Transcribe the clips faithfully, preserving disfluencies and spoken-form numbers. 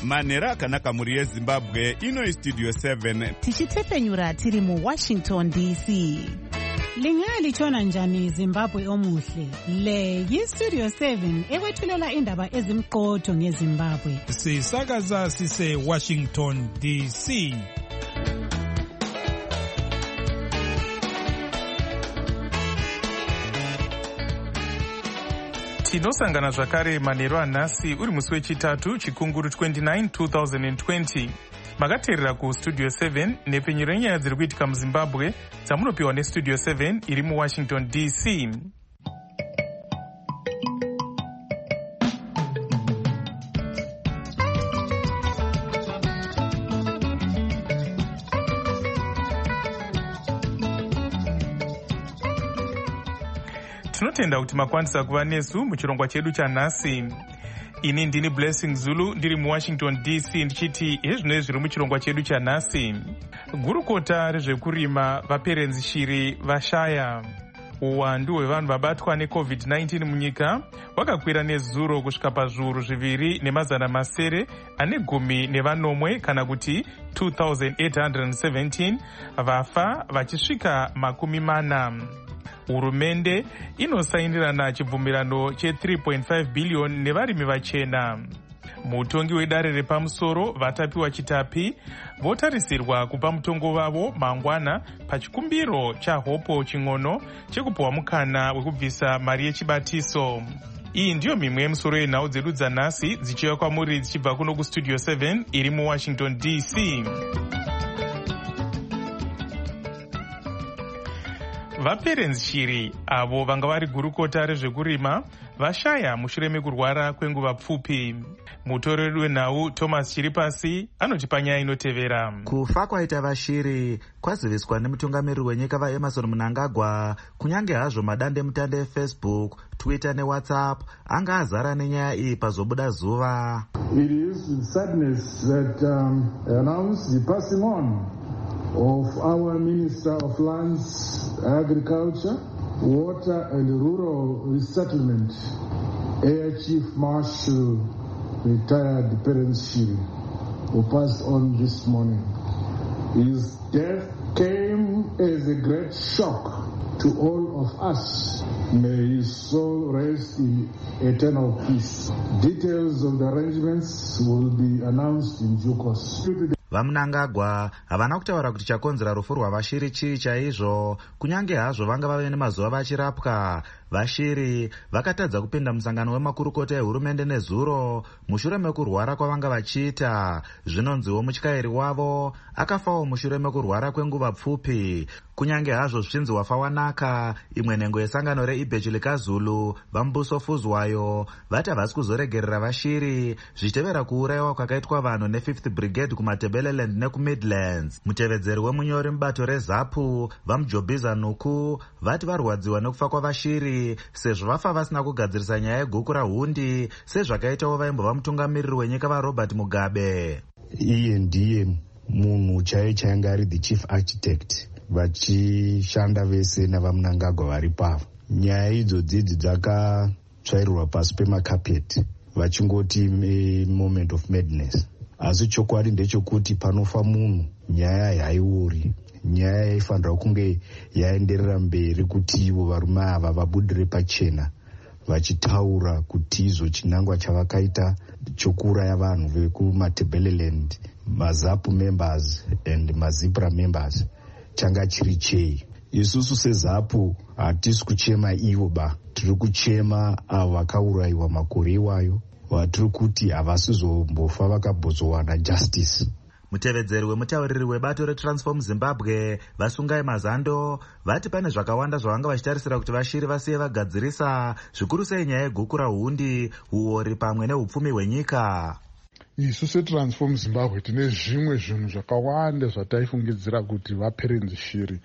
manhero akanaka mhuri yezimbabwe. Ino istudio seven tichitepfenyura tiri muwashington D C. Lingalitshona njani Zimbabwe omuhle? Le yistudio seven ekwethulela indaba ezimqotho ngeZimbabwe. Sisakaza sise Washington D C. Tinosangana zvakare manhero anhasi uri musi wechitatu chikunguru twenty-nine two thousand twenty. Makateerera kustudio seven nepfenyuro yenyaya dziri kuitika muZimbabwe dzamunopiwa nestudio seven iri muWashington D C. Tinotenda kuti makwanisa kuva nesu muchirongwa chedu chanhasi. Ini ndini Blessing Zulu ndiri muWashington D C ndichiti hezvino zviri muchirongwa chedu chanhasi. Gurukota rezvekurima vaperenzi shiri vashaya. Uwandu hwevanhu vabatwa necovid nineteen munyika wakakwira nezuro kusvika pazviuru zviviri nemazana masere ane gumi nevanomwe kana kuti two thousand eight hundred seventeen, vafa vachisvika makumi mana. Hurumende inosainirana chibvumirano che three point five billion nevarimi vachena. Mutongi wedare repamusoro vatapiwa chitapi votarisirwa kupa mutongo wavo mangwana pachikumbiro chahopo ching'ono chekupuwa mukana wekubvisa mari yechibatiso. Iyi ndiyo mimwe yemusoro yenhau dzedu dzanhasi dzichiuya kwamuri dzichibva kuno kustudio seven iri muWashington D C. Vaperenzi shiri avo vanga vari gurukota rezvekurima vashaya mushure mekurwara kwenguva pfupi. Mutoreri wenhau Thomas Chiripasi anotipa nyaya inotevera. Kufa kwaita vashiri kwaziviswa nemutungamiriri wenyika vaEmerson Mnangagwa, kunyange hazvo madande mutande eFacebook, Twitter neWhatsApp anga azara nenyaya iyi pazobuda zuva. It is with sadness that um, announce the passing on of our Minister of Lands, Agriculture, Water and Rural Resettlement, Air Chief Marshal, retired Perence Shiri, who passed on this morning. His death came as a great shock to all of us. May his soul rest in eternal peace. Details of the arrangements will be announced in due course. VaMnangagwa havana kutaura kuti chakonzera rufu rwavashiri chii chaizvo, kunyange hazvo vanga vave nemazuva vachirapwa. Vashiri vakatadza kupinda musangano wemakurukota ehurumende nezuro mushure mekurwara kwavanga vachiita. Zvinonziwo mutyairi wavo akafawo mushure mekurwara kwenguva pfupi. Kunyange hazvo zvichinzi wafa wanaka, imwe nhengo yesangano reIbhechi likaZulu vaMbuso Fuzwayo vati havasi kuzoregerera vashiri zvichitevera kuurayiwa kwakaitwa vanhu ne-fifth Brigade kumatebeleland nekuMidlands. Mutevedzeri wemunyori mubato reZAPU vaMujobhiza Nuku vati varwadziwa nekufa kwavashiri sezvo vafa vasina kugadzirisa nyaya yeguku rahundi sezvakaitawo vaimbova mutungamiriri wenyika vaRobert Mugabe. Iye ndiye munhu chaiye chainge ari the chief architect vachishanda vese navaMnangagwa vari pavo. Nyaya idzodzi dzakatsvairirwa pasi pemakapeti vachingoti moment of madness. Asi chokwadi ndechekuti panofa munhu nyaya haiuri. Nyaya yaifanira kunge yaenderera mberi kuti ivo varume ava vabudire pachena vachitaura kuti izvo chinangwa chavakaita chokuuraya vanhu vekumatebeleland, maZAPU members and maZibra members changa chiri chei. Isusu seZAPU hatisi kuchema ivo ba, tiri kuchema avo vakaurayiwa makore iwayo, vatiri kuti havasizombofa vakabhozowana justice. Mutevedzeri wemutauriri webato reTransform Zimbabwe Vasungai Mazando vati pane zvakawanda zvavanga vachitarisira kuti vashiri vasiye vagadzirisa, zvikuru sei nyaya yeguku rahundi, uori pamwe neupfumi hwenyika. Isu seTransform Zimbabwe tine zvimwe zvinhu zvakawanda zvataifungidzira kuti vaperenzi shiri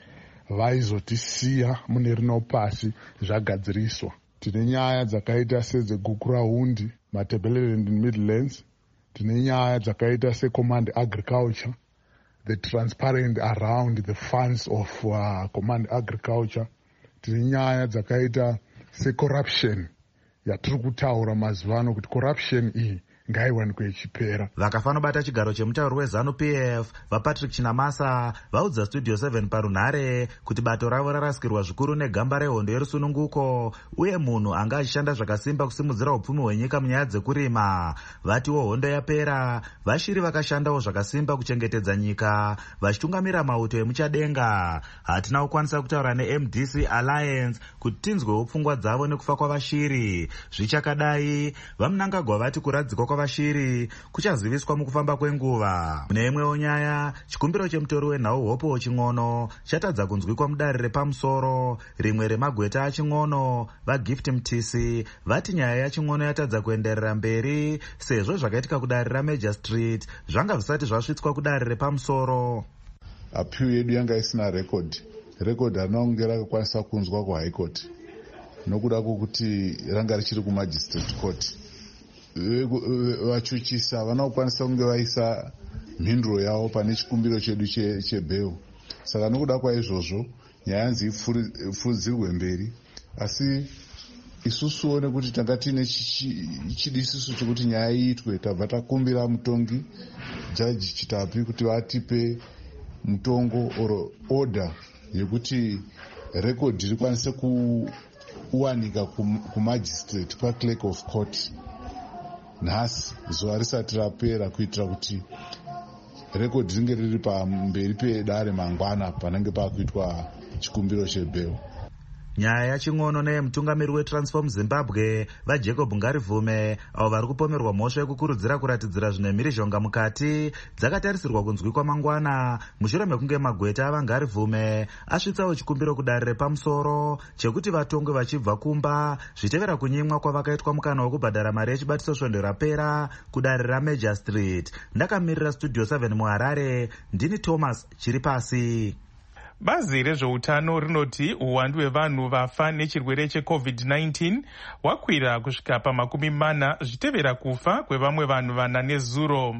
vaizotisiya mune rino pasi zvagadziriswa. Tine nyaya dzakaita sedzeguku rahundi, Matebeleland and Midlands. Tine nyaya dzakaita seCommand Agriculture, the transparent around the funds of uh, Command Agriculture. Tine nyaya dzakaita secorruption yatiri kutaura mazuvano kuti corruption iyi ngaiwanikwe ichipera. Vakafanobata chigaro chemutauri weZANU P F vaPatrick Chinamasa vaudza Studio seven parunhare kuti bato ravo rarasikirwa zvikuru negamba rehondo yerusununguko uye munhu anga achishanda zvakasimba kusimudzira upfumi hwenyika munyaya dzekurima. Vatiwo hondo yapera, vashiri vakashandawo zvakasimba kuchengetedza nyika vachitungamira mauto emuchadenga. Hatina kukwanisa kutaura neM D C Alliance kuti tinzwewo pfungwa dzavo nekufa kwavashiri. Zvichakadai, vaMnangagwa vati kuradzikwa kwavashiri kuchaziviswa mukufamba kwenguva. Mune imwewo nyaya, chikumbiro chemutori wenhau Hopo Ching'ono chatadza kunzwikwa mudare repamusoro. Rimwe remagweta aChing'ono, vaGift Mtisi, vati nyaya yaChing'ono yatadza kuenderera mberi sezvo zvakaitika kudare raMajor Street zvanga zvisati zvasvitswa kudare repamusoro. Appeal yedu yanga isina record. Record harina kunge rakakwanisa kunzwa kuHigh Court nokuda kwokuti ranga richiri kuMagistrate Court. Vachuchisa havana kukwanisa kunge vaisa mhinduro yavo pane chikumbiro chedu chebail. Saka nokuda kwaizvozvo nyaya yanzi ifudzirwe mberi, asi isusuwo nekuti tanga tine chidisiso chekuti nyaya iitwe, tabva takumbira mutongi Jaji Chitapi kuti vatipe mutongo or order yekuti record rikwanise kuwanika kumagistrate kwaclerk of court nhasi zuva risati rapera, kuitira kuti record ringe riri pamberi pedare mangwana panenge pakuitwa chikumbiro chebail. Nyaya yaChing'ono neyemutungamiri weTransform Zimbabwe vaJacob Ngarivume avo vari kupomerwa mhosva yekukurudzira kuratidzira zvine mhirizhonga mukati dzakatarisirwa kunzwikwa mangwana mushure mekunge magweta avaNgarivume asvitsawo chikumbiro kudare repamusoro chekuti vatongwe vachibva kumba zvitevera kunyimwa kwavakaitwa mukana wekubhadhara mari yechibatiso svondo rapera kudare raMajor Street. Ndakamirira Studio seven muHarare, ndini Thomas Chiripasi. Bazi rezveutano rinoti uwandu hwevanhu vafa nechirwere checovid nineteen hwakwira kusvika pamakumi mana zvitevera kufa kwevamwe vanhu vana nezuro.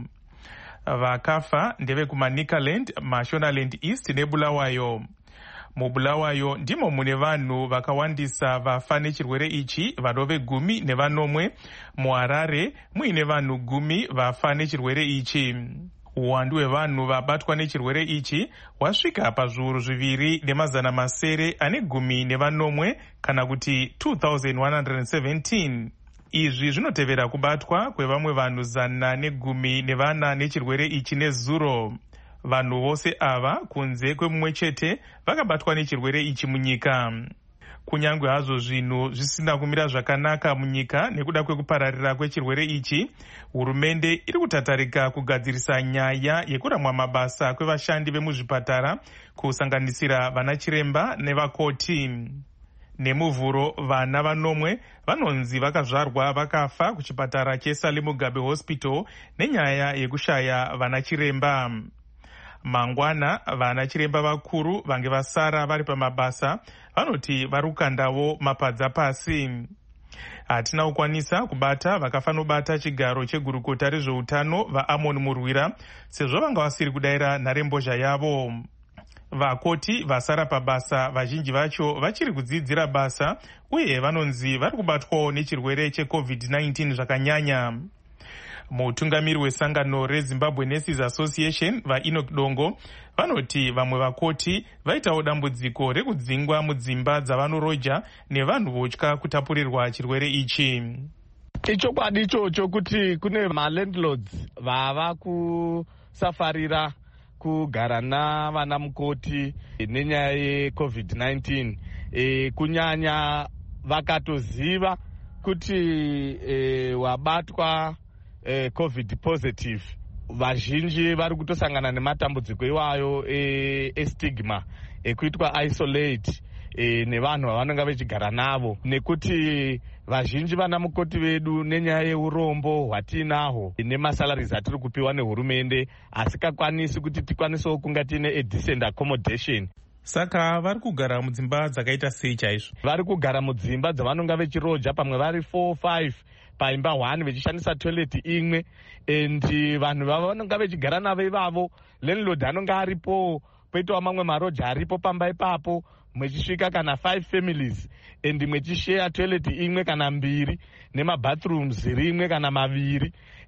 Vakafa ndevekumaNicaland, Mashonaland East neBulawayo. MuBulawayo ndimo mune vanhu vakawandisa vafa nechirwere ichi, vanove gumi nevanomwe. MuHarare muine vanhu gumi vafa nechirwere ichi. Uwandu hwevanhu vabatwa nechirwere ichi hwasvika pazviuru zviviri nemazana masere ane gumi nevanomwe kana kuti two thousand one hundred seventeen. Izvi zvinotevera kubatwa kwevamwe vanhu zana negumi nevana nechirwere ichi nezuro. Vanhu vose ava kunze kwemumwe chete vakabatwa nechirwere ichi munyika. Kunyangwe hazvo zvinhu zvisina kumira zvakanaka munyika nekuda kwekupararira kwechirwere ichi, hurumende iri kutatarika kugadzirisa nyaya yekuramwa mabasa kwevashandi vemuzvipatara kusanganisira vana chiremba nevakoti. Nemuvhuro vana vanomwe vanonzi vakazvarwa vakafa kuchipatara cheSally Mugabe Hospital nenyaya yekushaya vana chiremba. Mangwana vana chiremba vakuru vange vasara vari pamabasa vanoti vari kukandawo mapadza pasi. Hatina kukwanisa kubata vakafanobata chigaro chegurukota rezveutano vaAmon Murwira sezvo vanga vasiri kudayira nharembozha yavo. Vakoti vasara pabasa vazhinji vacho vachiri kudzidzira basa uye vanonzi vari kubatwawo nechirwere checovid nineteen zvakanyanya. Mutungamiri wesangano reZimbabwe Nurses Association vaEnoch Dongo vanoti vamwe vakoti vaitawo dambudziko rekudzingwa mudzimba dzavanoroja nevanhu votya kutapurirwa chirwere ichi. Ichokwadi ichocho kuti kune malandlords vava kusafarira kugara navana mukoti nenyaya yecovid nineteen, e, kunyanya vakatoziva kuti e, wabatwa e, covid positive. Vazhinji vari kutosangana nematambudziko iwayo e, estigma ekuitwa isolate e, nevanhu vavanonga vechigara navo, nekuti vazhinji vana mukoti vedu nenyaya yeurombo hwatinahwo nemasalaries atiri kupiwa nehurumende asikakwanisi kuti tikwanisewo kunga tiine a decent accommodation. Saka vari kugara mudzimba dzakaita sei chaizvo? Vari kugara mudzimba dzavanonga vechiroja, pamwe vari four five paimba one vechishandisa toilet imwe, and vanhu vavanonga vechigara navo ivavo landlord anonga aripo, poitawo mamwe maroja aripo pamba ipapo, mwechisvika kana five families and mwechishare toilet imwe kana mbiri nemabathrooms rimwe kana maviri,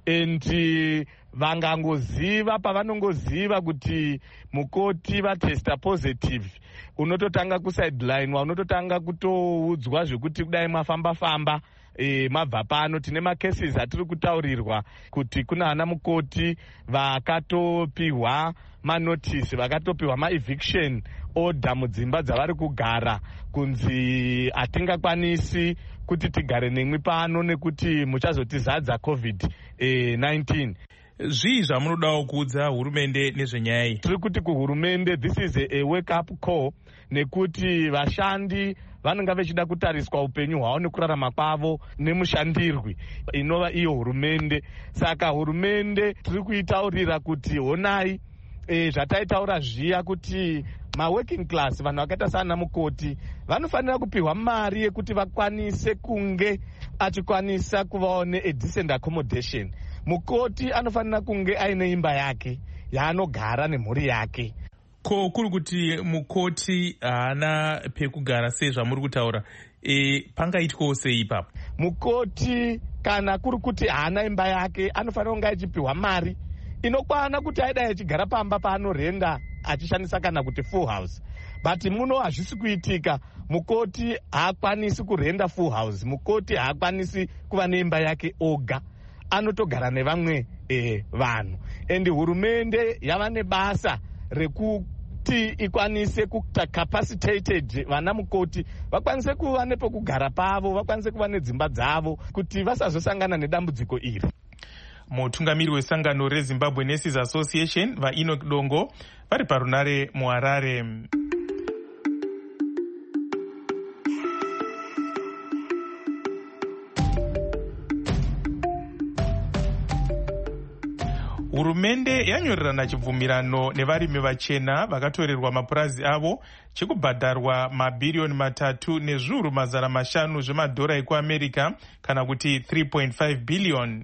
and vangangoziva pavanongoziva kuti mukoti vatesta positive, unototanga kusideline, unototanga kutoudzwa zvekuti kudai mafamba-famba E, mabva pano tine macases atiri kutaurirwa kuti kuna ana mukoti vakatopiwa manotisi, vakatopiwa maeviction order mudzimba dzavari kugara, kunzi hatingakwanisi kuti tigare nemwi pano nekuti muchazotizadza covid nineteen. Zvii zvamunodawo kuudza hurumende nezvenyaya iyi? Tiri kuti kuhurumende this is a, a wake up call, nekuti vashandi vanenge vachida kutariswa upenyu hwavo nekurarama kwavo nemushandirwi inova iyo hurumende. Saka hurumende tiri kuitaurira kuti honai, e, zvataitaura zviya kuti maworking class, vanhu vakaita sana mukoti, vanofanira kupiwa mari yekuti vakwanise kunge achikwanisa kuvawo ne-decent accommodation. Mukoti anofanira kunge aine imba yake yaanogara nemhuri yake. Ko kuri kuti mukoti haana pekugara sezvamuri kutaura, e, pangaitwawo sei ipapo? Mukoti kana kuri kuti haana imba yake anofanira kunge achipiwa mari inokwana kuti aidai achigara pamba paanorenda achishandisa kana kuti full house, but muno hazvisi kuitika. Mukoti haakwanisi kurenda full house, mukoti haakwanisi kuva neimba yake oga, anotogara nevamwe eh, vanhu. And hurumende yava nebasa rekuti ikwanise kuta capacitated vana mukoti vakwanise kuva nepokugara pavo, vakwanise kuva nedzimba dzavo kuti vasazosangana nedambudziko iri. Mutungamiri wesangano reZimbabwe Nurses Association vaEnoch Dongo vari parunare muHarare. Hurumende yanyorerana chibvumirano nevarimi vachena vakatorerwa mapurazi avo chekubhadharwa mabhiriyoni matatu nezviuru mazana mashanu zvemadhora ekuAmerica, kana kuti three point five billion.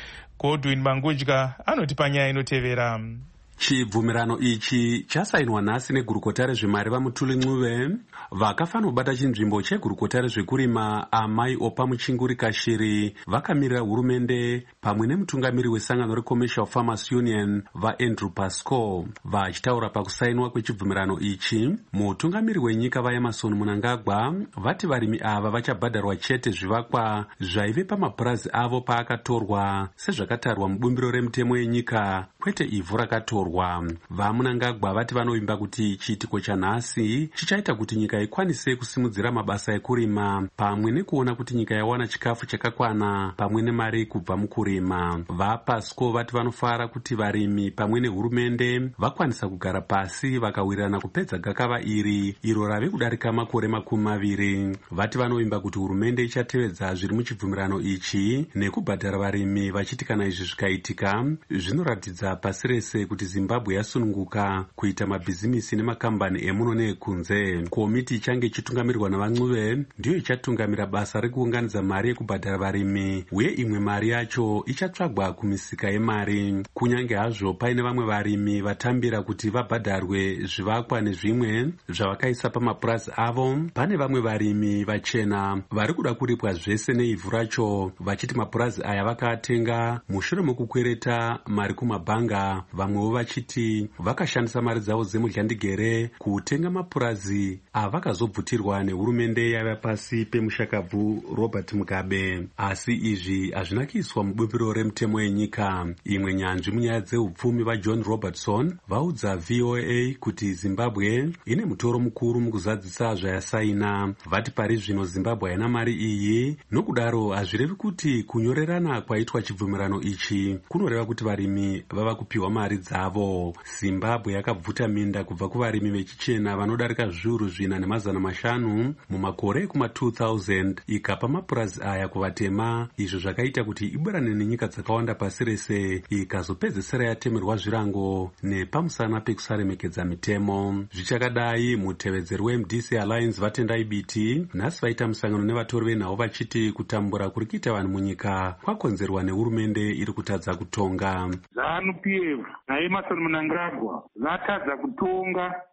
Godwin Mangudya anoti panyaya inotevera. Chibvumirano ichi chasainwa nhasi negurukota rezvemari vaMutuli Ncube vakafanira kubata chinzvimbo chegurukota rezvekurima Amai Opa Muchinguri Kashiri vakamirira hurumende pamwe nemutungamiri wesangano reCommercial Farmers Union vaAndrew Pascoe. Vachitaura pakusainwa kwechibvumirano ichi, mutungamiri wenyika vaEmmerson Mnangagwa vati varimi ava vachabhadharwa chete zvivakwa zvaive pamapurazi avo paakatorwa sezvakatarwa mubumbiro remutemo yenyika, kwete ivhu rakatorwa. VaMnangagwa vati vanovimba kuti chiitiko chanhasi chichaita kuti nyika ikwanise kusimudzira mabasa ekurima pamwe nekuona kuti nyika yawana chikafu chakakwana pamwe nemari kubva mukurima. VaPasco vati vanofara kuti varimi pamwe nehurumende vakwanisa kugara pasi vakawirirana kupedza gakava iri iro rave kudarika makore makumi maviri. Vati vanovimba kuti hurumende ichatevedza zviri muchibvumirano ichi nekubhadhara varimi, vachiti kana izvi zvikaitika zvinoratidza pasi rese kuti Zimbabwe yasununguka kuita mabhizimisi nemakambani emuno neekunze. Komiti ichange ichitungamirwa navaNcube ndiyo ichatungamira basa rekuunganidza mari yekubhadhara varimi, uye imwe mari yacho ichatsvagwa kumisika yemari. Kunyange hazvo paine vamwe varimi vatambira kuti vabhadharwe zvivakwa nezvimwe zvavakaisa pamapurazi avo, pane vamwe varimi vachena vari kuda kuripwa zvese neivhu racho, vachiti mapurazi aya vakaatenga mushure mokukwereta mari kumabhanga, vamwewo vachiti vakashandisa mari dzavo dzemudyandigere kutenga mapurazi avakazobvutirwa nehurumende yaiva pasi pemushakabvu Robert Mugabe. Asi izvi hazvina kuiswa mubumbiro remutemo yenyika. Imwe nyanzvi munyaya dzeupfumi vaJohn Robertson vaudza V O A kuti Zimbabwe ine mutoro mukuru mukuzadzisa zvayasaina. Vati pari zvino Zimbabwe haina mari iyi, nokudaro hazvirevi kuti kunyorerana kwaitwa chibvumirano ichi kunoreva kuti varimi vava kupiwa mari dzavo. Zimbabwe yakabvuta minda kubva kuvarimi vechichena vanodarika zviuru zvina nemazana mashanu mumakore ekuma two thousand ikapa mapurazi aya kuvatema, izvo zvakaita kuti iburane nenyika dzakawanda pasi rese ikazopedzesera yatemerwa zvirango nepamusana pekusaremekedza mitemo. Zvichakadai, mutevedzeri weM D C Alliance vatendai biti nhasi vaita musangano nevatori venhau vachiti kutambura kuri kuita vanhu munyika kwakonzerwa nehurumende iri kutadza kutonga. ZANU P F naEmmerson Mnangagwa vatadza kutonga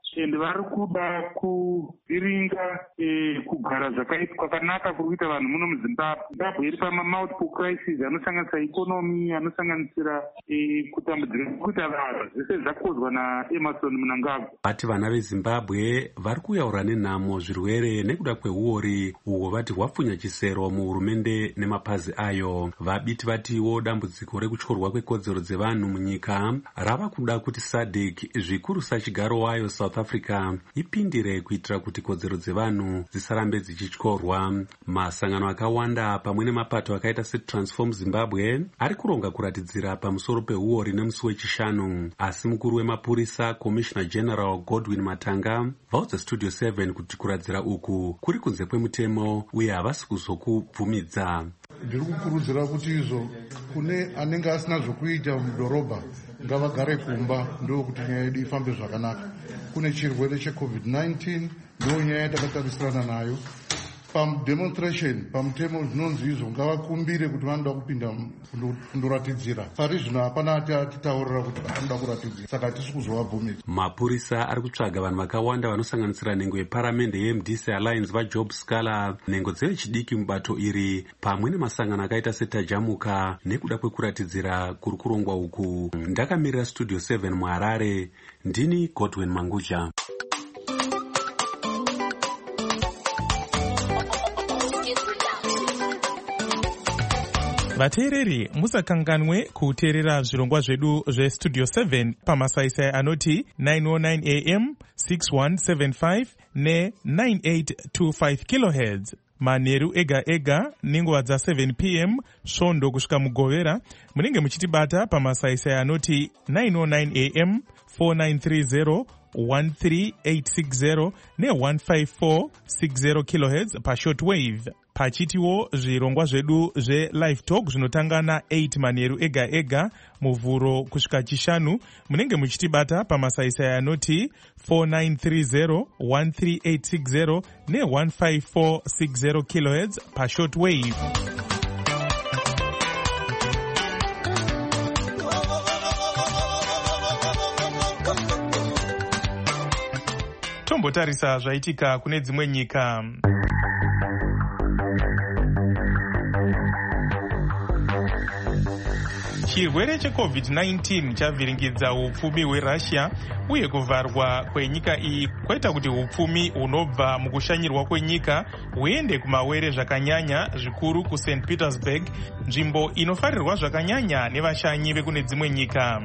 and vari kuda kuviringa kugara kwakanaka kuri kuita vanhu muno muzimbabwe. Zimbabwe iri pamamultiple crisis anosanganisira ikonomi, anosanganisira kutambudzika kwekuita vanhu, zvese zvakozwa naEmerson Mnangagwa. Vati vana veZimbabwe vari kuyaura nenhamo zvirwere nekuda kweuori uhwo vati hwapfunya chisero muhurumende nemapazi ayo. Vabiti vatiwo dambudziko rekutyorwa kwekodzero dzevanhu munyika rava kuda kuti SADC zvikuru sachigaro wayo South Africa ipindire kuitira kuti kodzero dzevanhu dzisarambe dzichityorwa. Masangano akawanda pamwe nemapato akaita seTransform Zimbabwe ari kuronga kuratidzira pamusoro peuori nemusi wechishanu, asi mukuru wemapurisa Commissioner General Godwin Matanga vaudza Studio seven kuti kuradzira uku kuri kunze kwemutemo uye havasi kuzokubvumidza. Ndiri kukurudzira kuti izvo kune anenge asina zvokuita mudhorobha ngavagare kumba, ndokuti nyaya yedu ifambe zvakanaka. Kune chirwere checovid nineteen, ndo nyaya yatakatarisirana nayo. Pademonstration pamutemo zvinonzi izvo ngavakumbire kuti vanoda kupinda kundoratidzira. Pari zvino hapana atitaurira kuti vanoda kuratidzira, saka hatisi kuzovabvumidza. Mapurisa ari kutsvaga vanhu vakawanda vanosanganisira nhengo yeparamende yeM D C Alliance vaJob Scala, nhengo dzevechidiki mubato iri, pamwe nemasangano akaita seTajamuka nekuda kwekuratidzira kuri kurongwa uku. Ndakamirira Studio seven muHarare, ndini Godwin Manguja. Vateereri, musakanganwe kuteerera zvirongwa zvedu zveStudio seven pamasaisai anoti nine oh nine A M, six one seven five ne nine eight two five kilohertz. Manheru ega ega nenguva dza seven P M svondo kusvika mugovera munenge muchitibata pamasaisai anoti nine oh nine A M, four nine three zero, one three eight six zero ne one five four six zero kilohertz pashortwave. Pachitiwo zvirongwa zvedu zveLive Talk zvinotanga na eight manheru ega ega muvhuro kusvika chishanu munenge muchitibata pamasaisai anoti four nine three zero, one three eight six zero ne one five four six zero kilohertz pashortwave. Tombotarisa zvaitika kune dzimwe nyika. Chirwere checovid nineteen chavhiringidza upfumi hweRussia uye kuvharwa kwenyika iyi kwaita kuti upfumi hunobva mukushanyirwa kwenyika huende kumawere zvakanyanya, zvikuru kuSaint Petersburg, nzvimbo inofarirwa zvakanyanya nevashanyi vekune dzimwe nyika.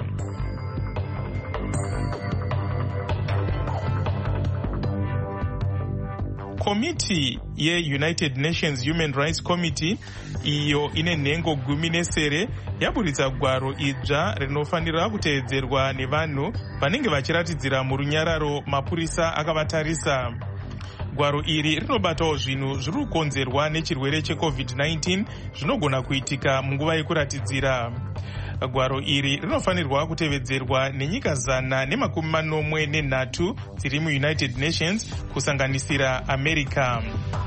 Komiti yeUnited Nations Human Rights Committee, iyo ine nhengo gumi nesere, yaburitsa gwaro idzva rinofanira kuteedzerwa nevanhu vanenge vachiratidzira murunyararo mapurisa akavatarisa. Gwaro iri rinobatawo zvinhu zviri kukonzerwa nechirwere checovid nineteen zvinogona kuitika munguva yekuratidzira. Gwaro iri rinofanirwa kutevedzerwa nenyika zana nemakumi manomwe nenhatu dziri muUnited Nations kusanganisira America.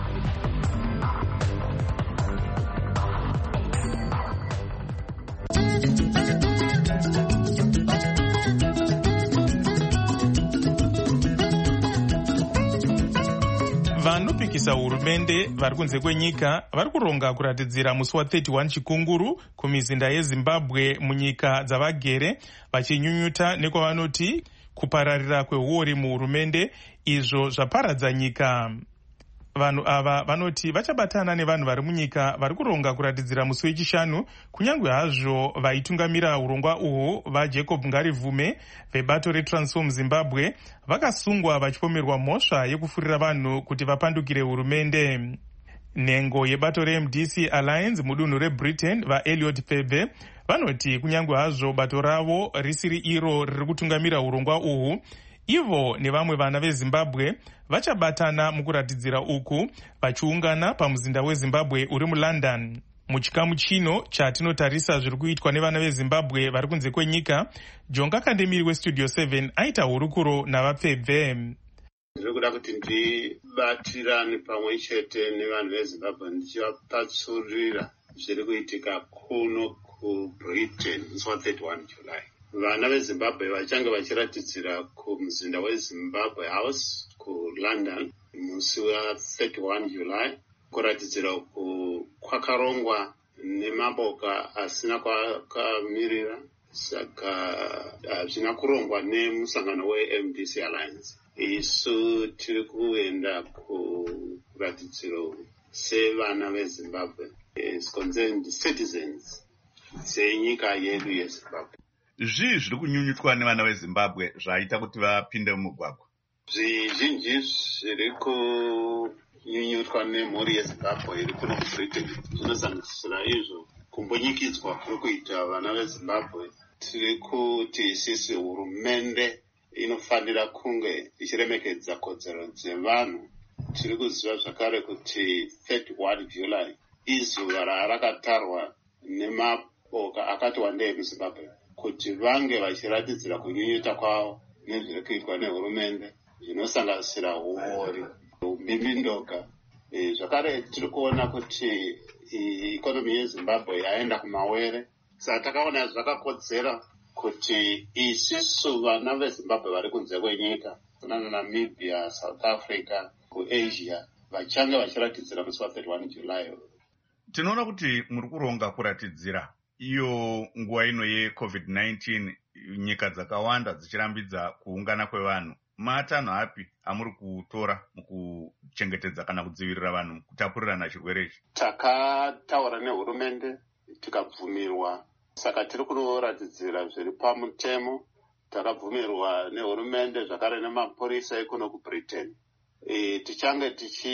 Vanopikisa hurumende vari kunze kwenyika vari kuronga kuratidzira musi wa thirty-one chikunguru kumizinda yeZimbabwe munyika dzavagere, vachinyunyuta nekwavanoti kupararira kweuori muhurumende izvo zvaparadza nyika. Vanhu ava vanoti vachabatana nevanhu vari munyika vari kuronga kuratidzira musi wechishanu, kunyange hazvo vaitungamira urongwa uhwu vaJacob Ngarivume vebato reTransform Zimbabwe vakasungwa vachipomerwa mhosva yekufurira vanhu kuti vapandukire hurumende. Nhengo yebato reM D C Alliance mudunhu reBritain vaEliot Pebe vanoti kunyange hazvo bato ravo risiri iro riri kutungamira urongwa uhwu, ivo nevamwe vana veZimbabwe vachabatana mukuratidzira uku vachiungana pamuzinda weZimbabwe uri muLondon. Muchikamu chino chatinotarisa zviri kuitwa nevana veZimbabwe vari kunze kwenyika, Jonga Kandemiri weStudio seven aita hurukuro navapfebve. Ndiri kuda kuti ndibatirane pamwe chete nevanhu veZimbabwe ndichivapatsurira zviri kuitika kuno kuBritain musi wa thirty-one July. vana vezimbabwe vachange vachiratidzira kumuzinda wezimbabwe house kulondon musi wa31 july kuratidzira kwakarongwa nemaboka asina kwakamirira saka hazvina kurongwa nemusangano we-M D C Alliance. Isu tiri kuenda kuratidziro sevana vezimbabwe as concerned citizens senyika yedu yezimbabwe. Zvii zviri kunyunyutwa nevana vezimbabwe zvaita kuti vapinde mumugwagwa? Zvizhinji zviri kunyunyutwa nemhuri yezimbabwe iri kuno kubritain zvinosanganisira izvo kumbunyikidzwa kuri kuita vana vezimbabwe. Tiri kuti isisi hurumende inofanira kunge ichiremekedza kodzero dzevanhu. Tiri kuziva zvakare kuti thirty-one july izuva rarakatarwa nemaboka akati wandei muzimbabwe kuti vange vachiratidzira kunyunyuta kwavo nezviri kuitwa nehurumende zvinosanganisira uori, umbimbindoka. Zvakare tiri kuona kuti ikonomi yezimbabwe yaenda kumawere. Saka takaona zvakakodzera kuti isisu vana vezimbabwe vari kunze kwenyika kunana Namibia, South Africa, kuAsia vachange vachiratidzira musi wa thirty-one july. Tinoona kuti muri kuronga kuratidzira iyo nguva ino yecovid nineteen, nyika dzakawanda dzichirambidza kuungana kwevanhu. Matanho api amuri kutora mukuchengetedza kana kudzivirira vanhu kutapurirana chirwere ichi? Takataura nehurumende tikabvumirwa, saka tiri kunoratidzira zviri pamutemo. Takabvumirwa nehurumende zvakare nemapurisa ekuno kubritain. E, tichange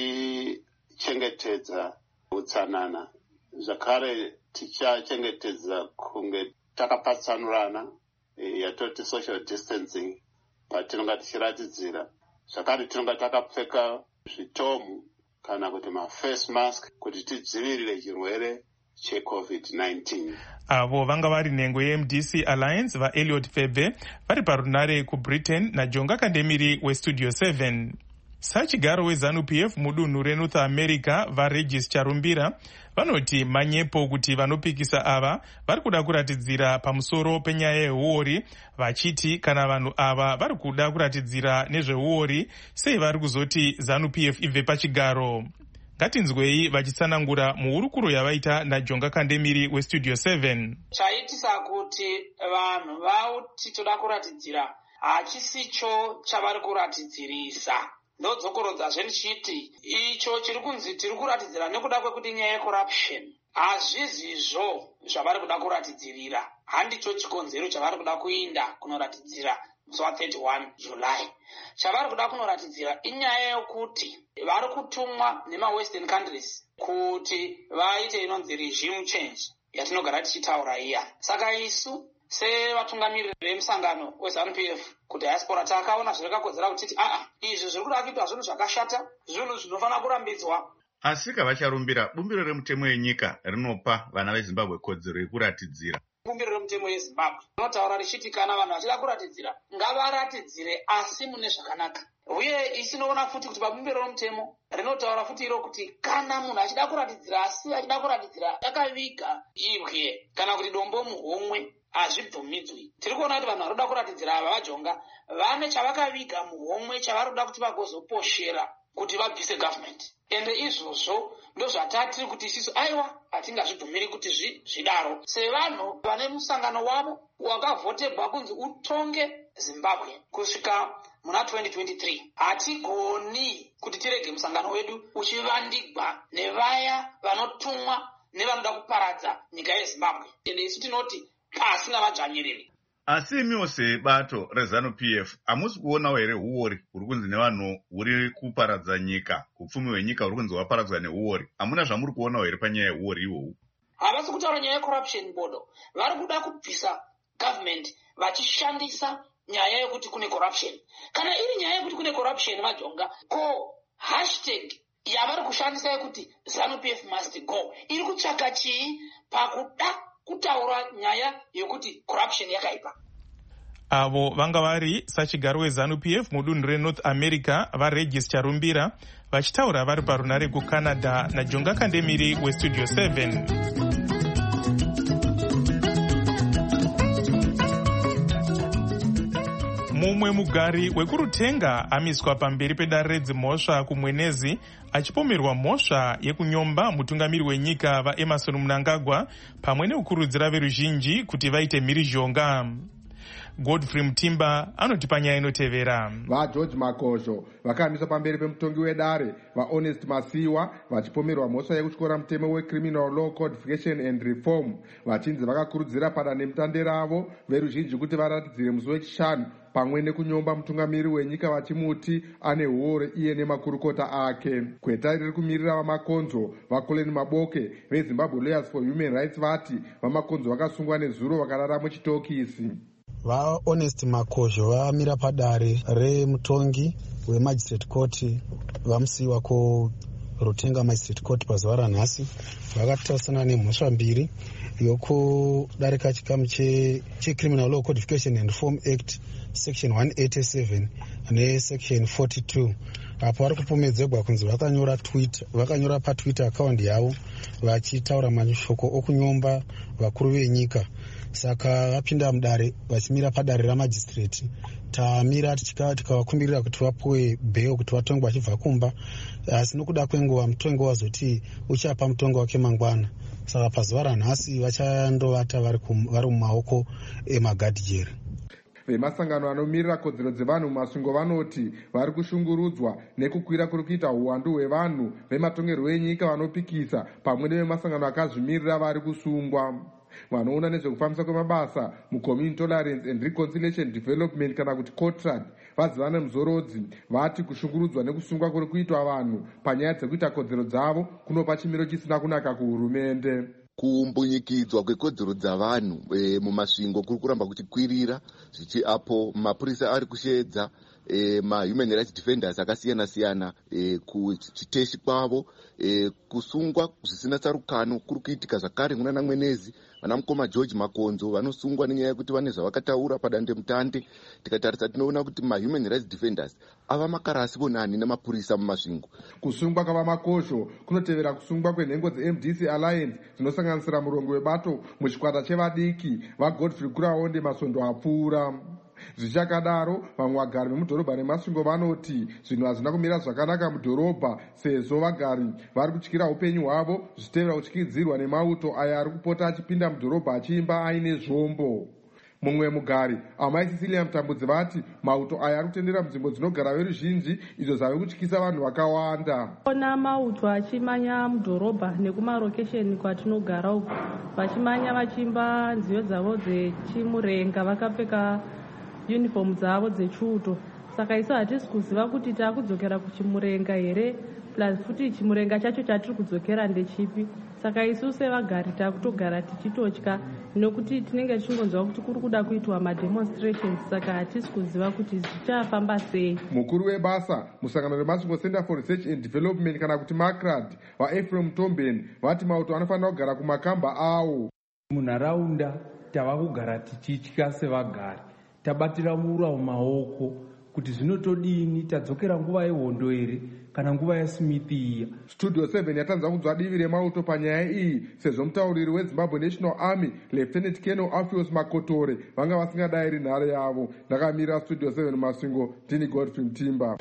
tichichengetedza utsanana, zvakare tichachengetedza kunge takapatsanurana, e, yatoti social distancing patinonga tichiratidzira. Zvakare tinonga takapfeka zvitomu kana kuti maface mask kuti tidzivirire chirwere checovid nineteen. Avo vanga vari nhengo ye-M D C Alliance vaElliot Febe vari parunare kubritain naJonga Kandemiri westudio seven. Sachigaro weZANU-P F mudunhu reNorth America vaRegis Charumbira vanoti manyepo kuti vanopikisa ava vari kuda kuratidzira pamusoro penyaya yeuori, vachiti kana vanhu ava vari kuda kuratidzira nezveuori sei vari kuzoti ZANU-P F ibve pachigaro. Ngatinzwei vachitsanangura muhurukuro yavaita naJonga Kandemiri westudio seven. Chaitisa kuti vanhu vauti toda kuratidzira hachisicho chavari kuratidzirisa. Ndodzokorodzazve ndichiti icho chiri kunzi tiri kuratidzira nekuda kwekuti nyaya yecorruption hazvizizvo zvavari kuda kuratidzirira. Handicho chikonzero chavari kuda kuinda kunoratidzira musi wa thirty-one july. Chavari kuda kunoratidzira inyaya yokuti vari kutumwa nema-Western countries kuti vaite inonzi regime change yatinogara tichitaura iya. Saka isu sevatungamiriri vemusangano weZANU-P F kudiaspora takaona zvirikakodzera kuti aa izvi zviri kuda kuitwa zvinhu zvakashata, zvinhu zvinofanira kurambidzwa. Asi kavacharumbira bumbiro remutemo yenyika rinopa vana veZimbabwe kodzero yekuratidzira. Bumbiro remutemo yeZimbabwe rinotaura richiti kana vanhu vachida kuratidzira ngavaratidzire asi mune zvakanaka. Uye isinoona futi kuti pabumbiro remutemo rinotaura futi iro kuti kana munhu achida kuratidzira asi achida kuratidzira akaviga ibwe kana kuti dombo muhomwe hazvibvumidzwi. Tiri kuona kuti vanhu varoda kuratidzira ava vaJonga vane chavakaviga muhomwe chavari kuda kuti vagozoposhera kuti vabvise government. Ende izvozvo ndozvatati kuti isisu aiwa hatingazvibvumiri kuti zvidaro. Sevanhu vane musangano wavo wakavhotebwa kunzi utonge Zimbabwe kusvika muna twenty twenty-three. Hatigoni kuti tirege musangano wedu uchivandigwa nevaya vanotumwa nevanoda kuparadza nyika yeZimbabwe. Ende isu tinoti pasina vadzvanyiriri. Asi imiwo sebato reZANU-P F hamusi kuonawo here uori huri kunzi nevanhu huri kuparadza nyika, upfumi hwenyika huri kunzi hwaparadzwa neuori? Hamuna zvamuri kuonawo here panyaya yeuori iwowu? Havasi kutaura nyaya yecorruption bodo. Vari kuda kubvisa government vachishandisa nyaya yekuti kune corruption. Kana iri nyaya yekuti kune corruption vaJonga, ko hashtag yavari kushandisa yekuti ZANU-P F must go iri kutsvaka chii pakuda kutaura nyaya yokuti corruption yakaipa? Avo vanga vari sachigaro weZANU-P F mudunhu reNorth America vaRegis Charumbira vachitaura vari parunare kuCanada naJonga Kandemiri westudio seven. Mumwe mugari wekurutenga amiswa pamberi pedare redzimhosva kumwenezi achipomerwa mhosva yekunyomba mutungamiri wenyika vaEmmerson Mnangagwa pamwe nekukurudzira veruzhinji kuti vaite mhirizhonga. Godfrey Mutimba anoti panyaya inotevera. VaGeorge Makosho vakamiswa pamberi pemutongi wedare vaHonest Masiwa vachipomerwa mhosva yekutyora mutemo weCriminal Law Codification and Reform vachinzi vakakurudzira padandemutande ravo veruzhinji kuti varatidzire musi wechishanu pamwe nekunyomba mutungamiri wenyika vachimuti ane huore iye nemakurukota ake. Kweta riri kumirira vamakonzo vaColin Maboke veZimbabwe Lawyers for Human Rights vati vamakonzo vakasungwa nezuro vakarara muchitokisi. VaHonest Makosho vamira padare remutongi weMagistrate Court vamusiwa kuRutenga Magistrate Court pazuva ranhasi. Vakatarisana nemhosva mbiri yokudarika chikamu cheCriminal Law Codification and Reform Act section one eighty-seven nesection forty-two. Apo vari kupomedzegwa kunzi vakanyora tweet vakanyora patwitter account yavo vachitaura mashoko okunyomba vakuru venyika. Saka vapinda mudare vachimira padare ramagistrate. Tamira tikavakumbirira kuti vapuwe bheo kuti vatongwe vachibva kumba, asi nokuda kwenguva mutongi wazoti uchapa mutongi wake mangwana. Saka pazuva ranhasi vachandovata vari mumaoko emagadhijeri. Vemasangano anomirira kodzero dzevanhu mumasvingo vanoti vari kushungurudzwa nekukwira kuri kuita uwandu hwevanhu vematongerwo enyika vanopikisa pamwe nevemasangano akazvimirira vari kusungwa. Vanoona nezvekufambisa kwemabasa muCommunity Tolerance and Reconciliation Development kana kuti COTRAD vazivana muzorodzi vati kushungurudzwa nekusungwa kuri kuitwa vanhu panyaya dzekuita kodzero dzavo kunopa chimiro chisina kunaka kuhurumende. Kumbunyikidzwa kwekodzero dzavanhu e, mumasvingo kuri kuramba kuchikwirira zvichi apo mapurisa ari kusheedza e, ma-human rights defenders akasiyana siyana e, kuchiteshi kwavo e, kusungwa zvisina tsarukano kuri kuitika zvakare muna mwenezi. Vanamukoma George Makonzo vanosungwa nenyaya yekuti vane zvavakataura padande mutande. Tikatarisa tinoona kuti ma-human rights defenders ava makarasi vonani nemapurisa mumasvingo. Kusungwa kwavamakosho kunotevera kusungwa kwenhengo dzeM D C Alliance dzinosanganisira murongo webato muchikwata chevadiki vaGodfrey Kuraonde masondo apfuura. Zvichakadaro vamwe vagari vemudhorobha nemasvingo vanoti zvinhu hazvina kumira zvakanaka mudhorobha sezvo vagari vari kutyira upenyu hwavo zvichitevera kutyidzirwa nemauto aya ari kupota achipinda mudhorobha achiimba aine zvombo. Mumwe mugari Amai Cecilia Mutambudzi vati mauto aya ari kutendera munzvimbo dzinogara veruzhinji izvo zvave kutyisa vanhu vakawanda. Ona mauto achimanya mudhorobha nekumarokesheni kwatinogara uko vachimanya vachimba nziyo dzavo dzechimurenga vakapfeka uniform dzavo dzechuto. Saka isu hatisi kuziva kuti taakudzokera kuchimurenga here plus futi chimurenga chacho chatiri kudzokera ndechipi. Saka isu sevagari taakutogara tichitotya nokuti tinenge tichingonzwa kuti kuri kuda kuitwa mademonstrations. Saka hatisi kuziva kuti zvichafamba sei. Mukuru webasa musangano remasvingo Center for Research and Development kana kuti MACRAD vaEphraim Tombeni vati mauto anofanira kugara kumakamba awo. Munharaunda tava kugara tichitya sevagari. Tabatira mura mumaoko kuti zvinotodini, tadzokera nguva yehondo here kana nguva yeSmith iya. Studio seven yatanza kunzwa divi remauto panyaya iyi sezvo mutauriri weZimbabwe National Army Lieutenant Colonel Alpheus Makotore vanga vasingadayiri nhare yavo. Ndakamira Studio seven Masvingo, ndini Godfrey Mutimba.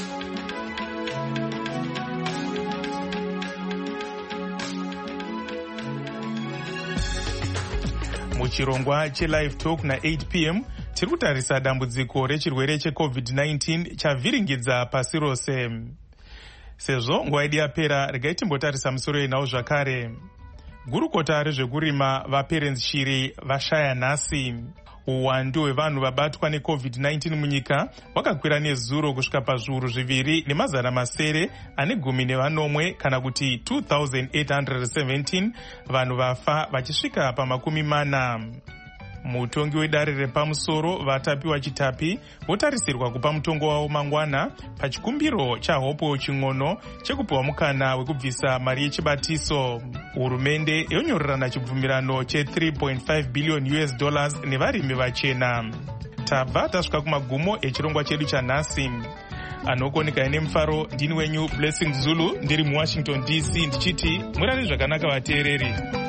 Muchirongwa cheLive Talk na eight p m tiri kutarisa dambudziko rechirwere checovid nineteen chavhiringidza pasi rose. Sezvo nguva yedu yapera, regai timbotarisa musoro yenhau zvakare. Gurukota rezvekurima vaPerens Shiri vashaya nhasi. Uwandu hwevanhu vabatwa necovid nineteen munyika hwakakwira nezuro kusvika pazviuru zviviri nemazana masere ane gumi nevanomwe kana kuti two thousand eight hundred seventeen vanhu vafa vachisvika pamakumi mana. Mutongi wedare repamusoro vatapiwa chitapi votarisirwa kupa mutongo wavo mangwana pachikumbiro chaHopo Ching'ono chekupiwa mukana wekubvisa mari yechibatiso. Hurumende yonyorerana chibvumirano che three point five billion U S dollars nevarimi vachena. Tabva tasvika kumagumo echirongwa chedu chanhasi. Anokoneka ine mufaro, ndini wenyu Blessing Zulu ndiri muWashington D C ndichiti murare zvakanaka vateereri.